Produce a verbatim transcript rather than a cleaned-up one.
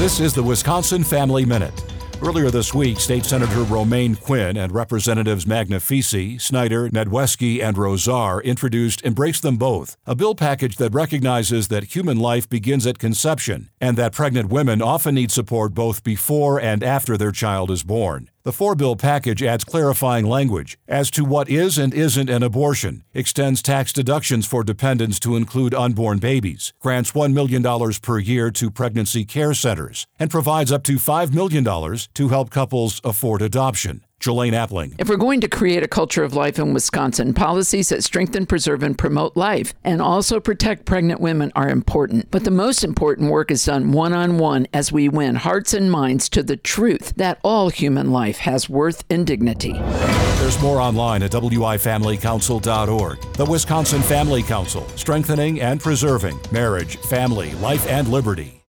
This is the Wisconsin Family Minute. Earlier this week, State Senator Romaine Quinn and Representatives Magnifici, Snyder, Nedwesky, and Rosar introduced Embrace Them Both, a bill package that recognizes that human life begins at conception and that pregnant women often need support both before and after their child is born. The four-bill package adds clarifying language as to what is and isn't an abortion, extends tax deductions for dependents to include unborn babies, grants one million dollars per year to pregnancy care centers, and provides up to five million dollars to help couples afford adoption. Jelaine Appling. If we're going to create a culture of life in Wisconsin, policies that strengthen, preserve, and promote life and also protect pregnant women are important. But the most important work is done one-on-one as we win hearts and minds to the truth that all human life has worth and dignity. There's more online at W I family council dot org. The Wisconsin Family Council, strengthening and preserving marriage, family, life, and liberty.